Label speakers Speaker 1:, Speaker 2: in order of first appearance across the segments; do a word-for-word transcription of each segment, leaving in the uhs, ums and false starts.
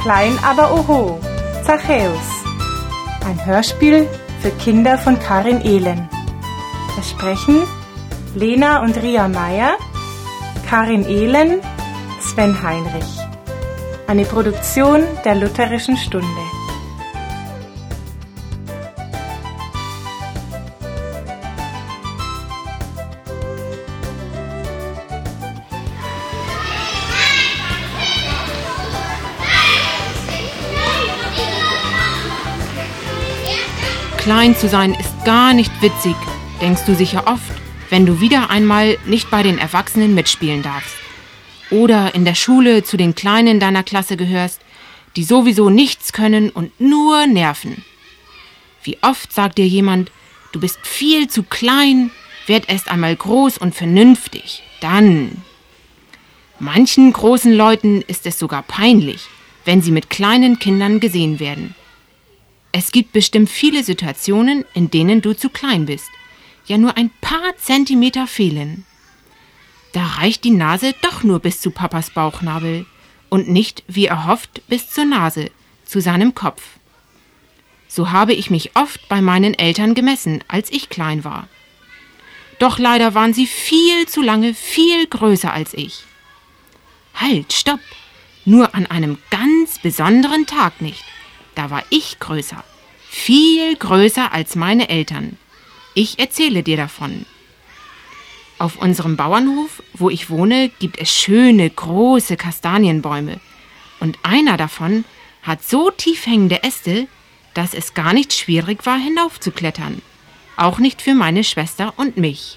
Speaker 1: Klein aber oho, Zachäus. Ein Hörspiel für Kinder von Karin Ehlen. Es sprechen Lena und Ria Meier, Karin Ehlen, Sven Heinrich. Eine Produktion der Lutherischen Stunde.
Speaker 2: Klein zu sein ist gar nicht witzig, denkst du sicher oft, wenn du wieder einmal nicht bei den Erwachsenen mitspielen darfst. Oder in der Schule zu den Kleinen deiner Klasse gehörst, die sowieso nichts können und nur nerven. Wie oft sagt dir jemand, du bist viel zu klein, werd erst einmal groß und vernünftig, dann. Manchen großen Leuten ist es sogar peinlich, wenn sie mit kleinen Kindern gesehen werden. Es gibt bestimmt viele Situationen, in denen du zu klein bist. Ja, nur ein paar Zentimeter fehlen. Da reicht die Nase doch nur bis zu Papas Bauchnabel und nicht, wie erhofft, bis zur Nase, zu seinem Kopf. So habe ich mich oft bei meinen Eltern gemessen, als ich klein war. Doch leider waren sie viel zu lange viel größer als ich. Halt, stopp! Nur an einem ganz besonderen Tag nicht. Da war ich größer, viel größer als meine Eltern. Ich erzähle dir davon. Auf unserem Bauernhof, wo ich wohne, gibt es schöne, große Kastanienbäume. Und einer davon hat so tief hängende Äste, dass es gar nicht schwierig war, hinaufzuklettern. Auch nicht für meine Schwester und mich.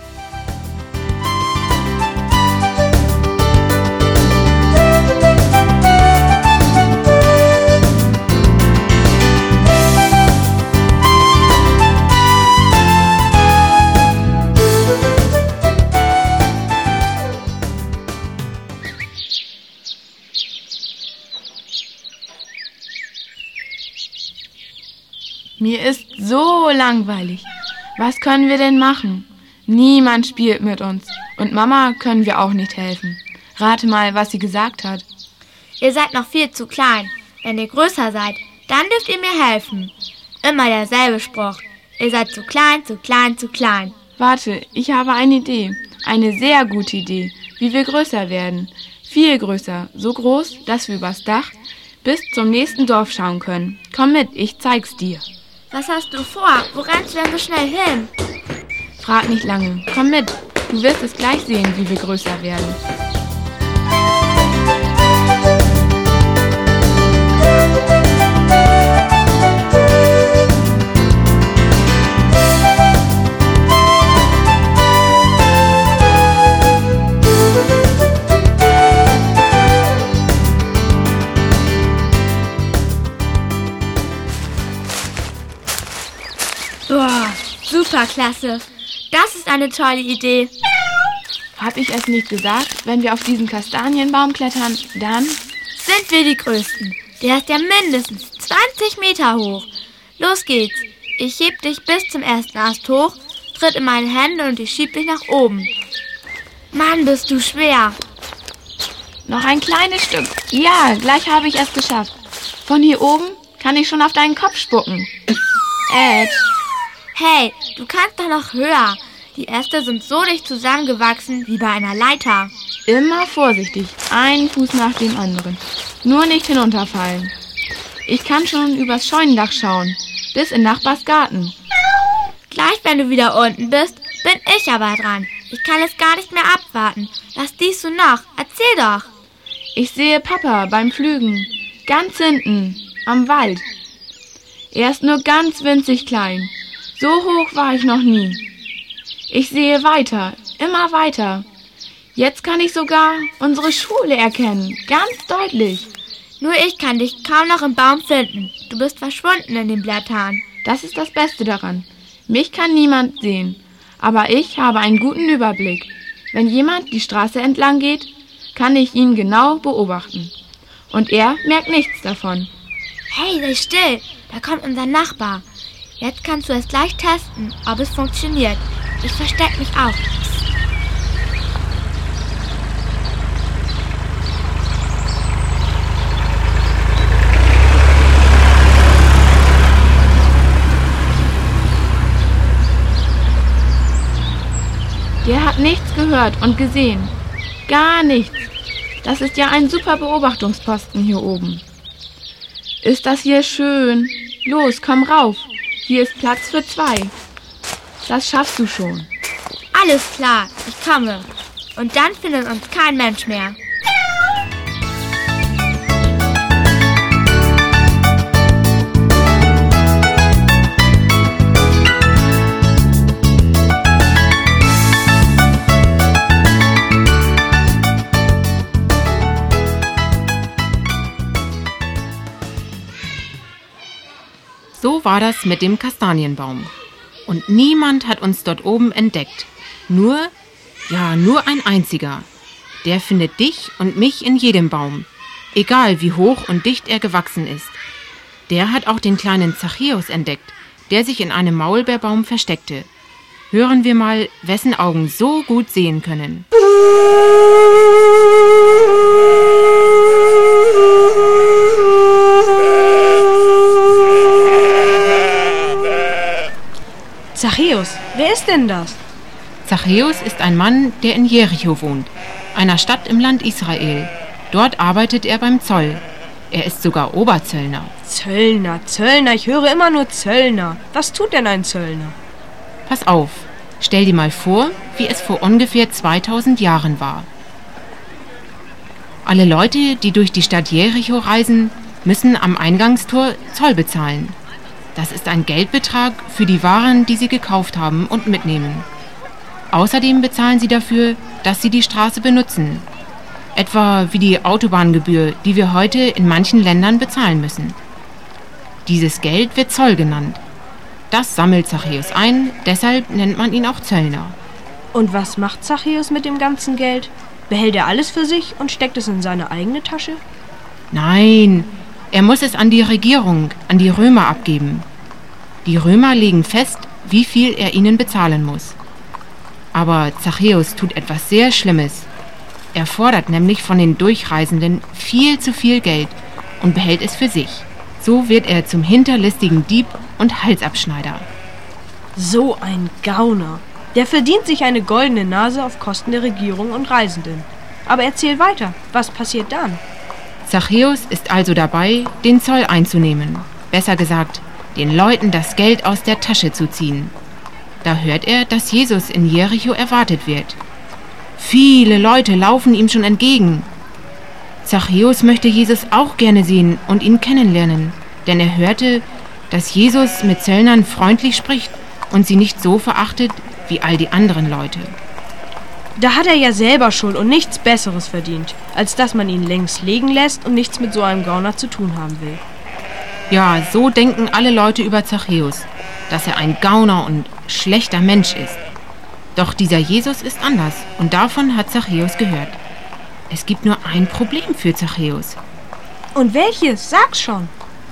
Speaker 3: Mir ist so langweilig. Was können wir denn machen? Niemand spielt mit uns. Und Mama können wir auch nicht helfen. Rate mal, was sie gesagt hat.
Speaker 4: Ihr seid noch viel zu klein. Wenn ihr größer seid, dann dürft ihr mir helfen. Immer derselbe Spruch. Ihr seid zu klein, zu klein, zu klein.
Speaker 3: Warte, ich habe eine Idee. Eine sehr gute Idee, wie wir größer werden. Viel größer. So groß, dass wir übers Dach bis zum nächsten Dorf schauen können. Komm mit, ich zeig's dir.
Speaker 4: Was hast du vor? Wo rennst du denn so schnell hin?
Speaker 3: Frag nicht lange. Komm mit. Du wirst es gleich sehen, wie wir größer werden.
Speaker 4: Boah, superklasse. Das ist eine tolle Idee.
Speaker 3: Hab ich es nicht gesagt? Wenn wir auf diesen Kastanienbaum klettern, dann
Speaker 4: sind wir die Größten. Der ist ja mindestens zwanzig Meter hoch. Los geht's. Ich heb dich bis zum ersten Ast hoch, tritt in meine Hände und ich schieb dich nach oben. Mann, bist du schwer.
Speaker 3: Noch ein kleines Stück. Ja, gleich habe ich es geschafft. Von hier oben kann ich schon auf deinen Kopf spucken. Edge.
Speaker 4: Hey, du kannst doch noch höher. Die Äste sind so dicht zusammengewachsen wie bei einer Leiter.
Speaker 3: Immer vorsichtig, einen Fuß nach dem anderen. Nur nicht hinunterfallen. Ich kann schon übers Scheunendach schauen, bis in Nachbars Garten.
Speaker 4: Gleich, wenn du wieder unten bist, bin ich aber dran. Ich kann es gar nicht mehr abwarten. Was siehst du noch? Erzähl doch.
Speaker 3: Ich sehe Papa beim Pflügen, ganz hinten, am Wald. Er ist nur ganz winzig klein. So hoch war ich noch nie. Ich sehe weiter, immer weiter. Jetzt kann ich sogar unsere Schule erkennen, ganz deutlich.
Speaker 4: Nur ich kann dich kaum noch im Baum finden. Du bist verschwunden in den Blättern.
Speaker 3: Das ist das Beste daran. Mich kann niemand sehen, aber ich habe einen guten Überblick. Wenn jemand die Straße entlang geht, kann ich ihn genau beobachten. Und er merkt nichts davon.
Speaker 4: Hey, sei still, da kommt unser Nachbar. Jetzt kannst du es gleich testen, ob es funktioniert. Ich versteck mich auch.
Speaker 3: Der hat nichts gehört und gesehen. Gar nichts. Das ist ja ein super Beobachtungsposten hier oben. Ist das hier schön? Los, komm rauf. Hier ist Platz für zwei. Das schaffst du schon.
Speaker 4: Alles klar, ich komme. Und dann findet uns kein Mensch mehr.
Speaker 2: So war das mit dem Kastanienbaum. Und niemand hat uns dort oben entdeckt. Nur, ja, nur ein einziger. Der findet dich und mich in jedem Baum, egal wie hoch und dicht er gewachsen ist. Der hat auch den kleinen Zachäus entdeckt, der sich in einem Maulbeerbaum versteckte. Hören wir mal, wessen Augen so gut sehen können.
Speaker 5: Zachäus, wer ist denn das?
Speaker 2: Zachäus ist ein Mann, der in Jericho wohnt, einer Stadt im Land Israel. Dort arbeitet er beim Zoll. Er ist sogar Oberzöllner.
Speaker 5: Zöllner, Zöllner, ich höre immer nur Zöllner. Was tut denn ein Zöllner?
Speaker 2: Pass auf, stell dir mal vor, wie es vor ungefähr zweitausend Jahren war. Alle Leute, die durch die Stadt Jericho reisen, müssen am Eingangstor Zoll bezahlen. Das ist ein Geldbetrag für die Waren, die sie gekauft haben und mitnehmen. Außerdem bezahlen sie dafür, dass sie die Straße benutzen. Etwa wie die Autobahngebühr, die wir heute in manchen Ländern bezahlen müssen. Dieses Geld wird Zoll genannt. Das sammelt Zachäus ein, deshalb nennt man ihn auch Zöllner.
Speaker 5: Und was macht Zachäus mit dem ganzen Geld? Behält er alles für sich und steckt es in seine eigene Tasche?
Speaker 2: Nein, er muss es an die Regierung, an die Römer abgeben. Die Römer legen fest, wie viel er ihnen bezahlen muss. Aber Zachäus tut etwas sehr Schlimmes. Er fordert nämlich von den Durchreisenden viel zu viel Geld und behält es für sich. So wird er zum hinterlistigen Dieb und Halsabschneider.
Speaker 5: So ein Gauner. Der verdient sich eine goldene Nase auf Kosten der Regierung und Reisenden. Aber erzähl weiter, was passiert dann?
Speaker 2: Zachäus ist also dabei, den Zoll einzunehmen. Besser gesagt, den Leuten das Geld aus der Tasche zu ziehen. Da hört er, dass Jesus in Jericho erwartet wird. Viele Leute laufen ihm schon entgegen. Zachäus möchte Jesus auch gerne sehen und ihn kennenlernen, denn er hörte, dass Jesus mit Zöllnern freundlich spricht und sie nicht so verachtet wie all die anderen Leute.
Speaker 5: Da hat er ja selber Schuld und nichts Besseres verdient, als dass man ihn längs legen lässt und nichts mit so einem Gauner zu tun haben will.
Speaker 2: Ja, so denken alle Leute über Zachäus, dass er ein Gauner und schlechter Mensch ist. Doch dieser Jesus ist anders und davon hat Zachäus gehört. Es gibt nur ein Problem für Zachäus.
Speaker 5: Und welches? Sag's schon.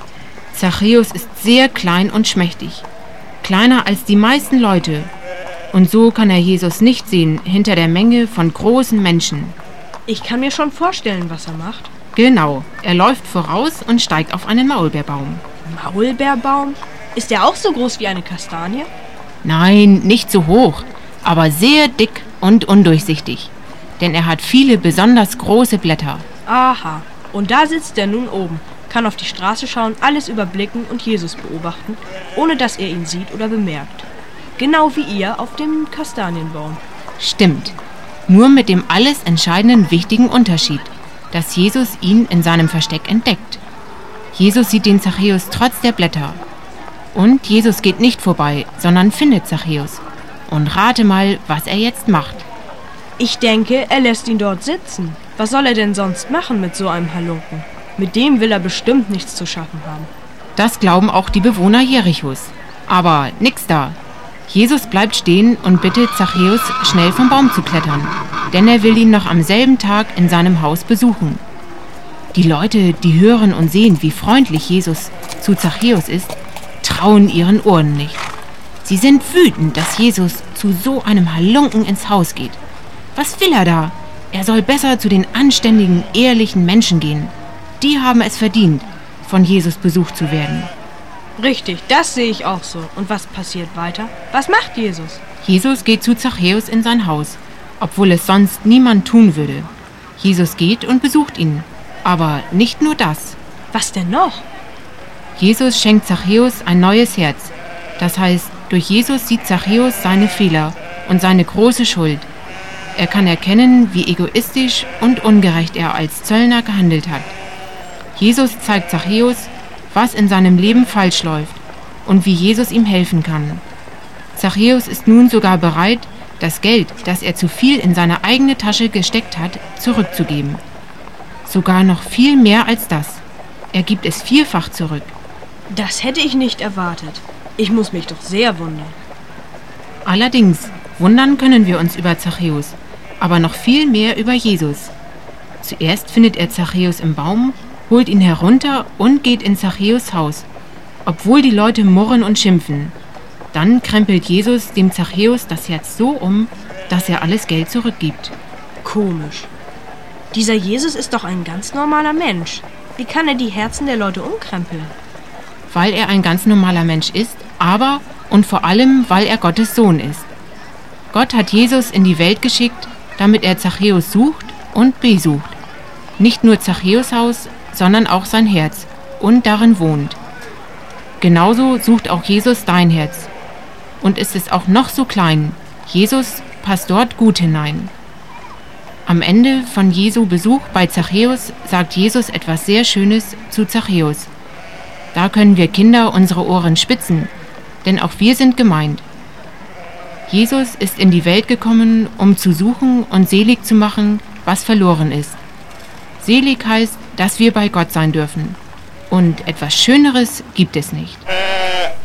Speaker 2: Zachäus ist sehr klein und schmächtig, kleiner als die meisten Leute. Und so kann er Jesus nicht sehen hinter der Menge von großen Menschen.
Speaker 5: Ich kann mir schon vorstellen, was er macht.
Speaker 2: Genau, er läuft voraus und steigt auf einen Maulbeerbaum.
Speaker 5: Maulbeerbaum? Ist der auch so groß wie eine Kastanie?
Speaker 2: Nein, nicht so hoch, aber sehr dick und undurchsichtig. Denn er hat viele besonders große Blätter.
Speaker 5: Aha, und da sitzt er nun oben, kann auf die Straße schauen, alles überblicken und Jesus beobachten, ohne dass er ihn sieht oder bemerkt. Genau wie ihr auf dem Kastanienbaum.
Speaker 2: Stimmt, nur mit dem alles entscheidenden wichtigen Unterschied, dass Jesus ihn in seinem Versteck entdeckt. Jesus sieht den Zachäus trotz der Blätter. Und Jesus geht nicht vorbei, sondern findet Zachäus. Und rate mal, was er jetzt macht.
Speaker 5: Ich denke, er lässt ihn dort sitzen. Was soll er denn sonst machen mit so einem Halunken? Mit dem will er bestimmt nichts zu schaffen haben.
Speaker 2: Das glauben auch die Bewohner Jerichos. Aber nix da. Jesus bleibt stehen und bittet Zachäus, schnell vom Baum zu klettern, denn er will ihn noch am selben Tag in seinem Haus besuchen. Die Leute, die hören und sehen, wie freundlich Jesus zu Zachäus ist, trauen ihren Ohren nicht. Sie sind wütend, dass Jesus zu so einem Halunken ins Haus geht. Was will er da? Er soll besser zu den anständigen, ehrlichen Menschen gehen. Die haben es verdient, von Jesus besucht zu werden.
Speaker 5: Richtig, das sehe ich auch so. Und was passiert weiter? Was macht Jesus?
Speaker 2: Jesus geht zu Zachäus in sein Haus, obwohl es sonst niemand tun würde. Jesus geht und besucht ihn. Aber nicht nur das.
Speaker 5: Was denn noch?
Speaker 2: Jesus schenkt Zachäus ein neues Herz. Das heißt, durch Jesus sieht Zachäus seine Fehler und seine große Schuld. Er kann erkennen, wie egoistisch und ungerecht er als Zöllner gehandelt hat. Jesus zeigt Zachäus, was in seinem Leben falsch läuft und wie Jesus ihm helfen kann. Zachäus ist nun sogar bereit, das Geld, das er zu viel in seine eigene Tasche gesteckt hat, zurückzugeben. Sogar noch viel mehr als das. Er gibt es vierfach zurück.
Speaker 5: Das hätte ich nicht erwartet. Ich muss mich doch sehr wundern.
Speaker 2: Allerdings, wundern können wir uns über Zachäus, aber noch viel mehr über Jesus. Zuerst findet er Zachäus im Baum, holt ihn herunter und geht in Zachäus Haus, obwohl die Leute murren und schimpfen. Dann krempelt Jesus dem Zachäus das Herz so um, dass er alles Geld zurückgibt.
Speaker 5: Komisch. Dieser Jesus ist doch ein ganz normaler Mensch. Wie kann er die Herzen der Leute umkrempeln?
Speaker 2: Weil er ein ganz normaler Mensch ist, aber und vor allem, weil er Gottes Sohn ist. Gott hat Jesus in die Welt geschickt, damit er Zachäus sucht und besucht. Nicht nur Zachäus Haus, sondern auch sein Herz und darin wohnt. Genauso sucht auch Jesus dein Herz. Und ist es auch noch so klein, Jesus passt dort gut hinein. Am Ende von Jesu Besuch bei Zachäus sagt Jesus etwas sehr Schönes zu Zachäus. Da können wir Kinder unsere Ohren spitzen, denn auch wir sind gemeint. Jesus ist in die Welt gekommen, um zu suchen und selig zu machen, was verloren ist. Selig heißt, dass wir bei Gott sein dürfen. Und etwas Schöneres gibt es nicht.